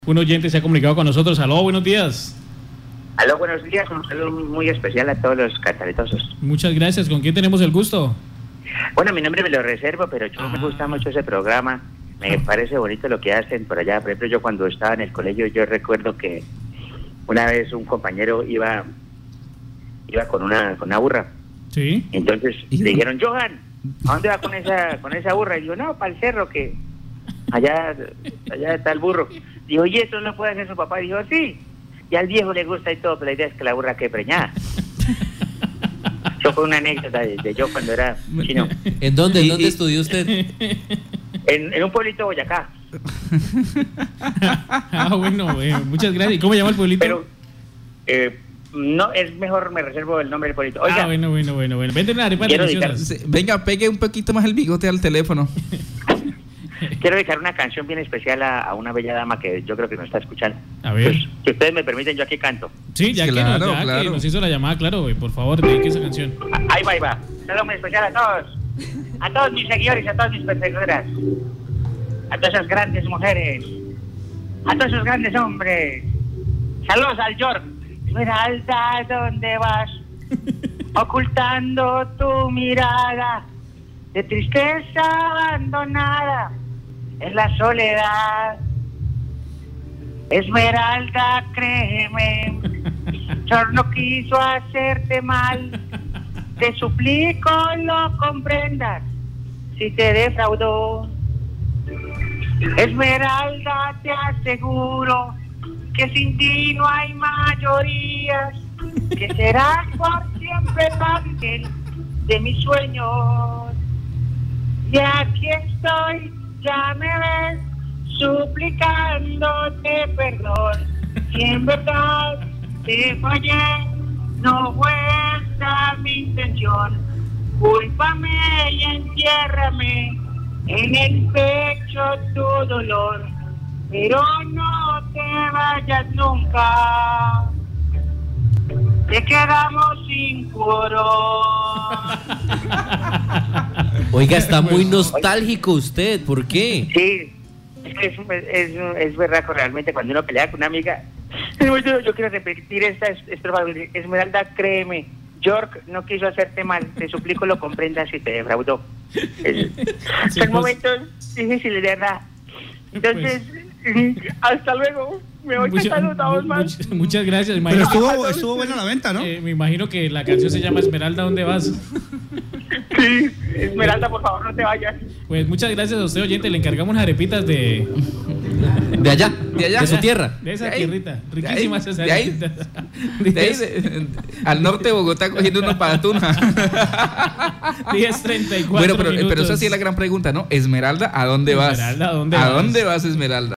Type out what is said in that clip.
Un oyente se ha comunicado con nosotros. Aló, buenos días. Aló, buenos días. Un saludo muy especial a todos los cataretosos. Muchas gracias. ¿Con quién tenemos el gusto? Bueno, mi nombre me lo reservo, pero yo me gusta mucho ese programa. Me parece bonito lo que hacen por allá. Por ejemplo, yo cuando estaba en el colegio, yo recuerdo que una vez un compañero iba con una burra. Sí. Entonces le dijeron, Johan, ¿a dónde va con esa burra? Y yo, no, para el cerro, que allá está el burro. Dijo, ¿y eso no puede hacer su papá? Y dijo, sí. Y al viejo le gusta y todo, pero la idea es que la burra quede preñada. Eso fue una anécdota de yo cuando era chino. ¿En dónde estudió usted? En un pueblito de Boyacá. Bueno, muchas gracias. ¿Y cómo llama el pueblito? Pero no, es mejor me reservo el nombre del pueblito. Oiga, bueno. Vente una arepa deliciosa. Venga, pegue un poquito más el bigote al teléfono. Quiero dedicar una canción bien especial a una bella dama que yo creo que nos está escuchando. A ver. Pues, si ustedes me permiten, yo aquí canto. Sí, ya, claro, que nos hizo la llamada, claro, por favor, dedique esa canción. Ahí va. Saludo muy especial a todos mis seguidores, a todas mis perseguidoras, a todas esas grandes mujeres, a todos esos grandes hombres. Saludos al York. Esmeralda, ¿dónde vas? Ocultando tu mirada de tristeza abandonada en la soledad. Esmeralda, créeme, York no quiso hacerte mal. Te suplico lo comprendas si te defraudó. Esmeralda, te aseguro que sin ti no hay mayorías, que serás por siempre parte de mis sueños. Y aquí estoy, ya me ves, suplicándote perdón. Si en verdad te fallé, no fue esa mi intención. Cúlpame y entiérrame en el pecho tu dolor, pero no te vayas nunca. Te quedamos sin coro. Oiga, está muy nostálgico usted, ¿por qué? Sí, es verdad, realmente cuando uno pelea con una amiga, yo quiero repetir esta estrofa. Esmeralda, créeme, York no quiso hacerte mal, te suplico lo comprendas si te defraudó. Son momentos difíciles, de verdad. Entonces, hasta luego. Me voy cantando todos más. Muchas gracias. Pero estuvo buena la venta, ¿no? Me imagino que la canción se llama Esmeralda, ¿dónde vas? Sí, Esmeralda, por favor, no te vayas. Pues muchas gracias a usted, oyente. Le encargamos unas arepitas de allá, de su tierra. De esa tierrita. Riquísimas esas de ahí, arepitas. al norte de Bogotá cogiendo unos para Tuna. 10:34 Bueno, pero minutos. esa sí es la gran pregunta, ¿no? Esmeralda, ¿a dónde vas? Esmeralda, ¿a dónde vas? vas? ¿A dónde vas, Esmeralda?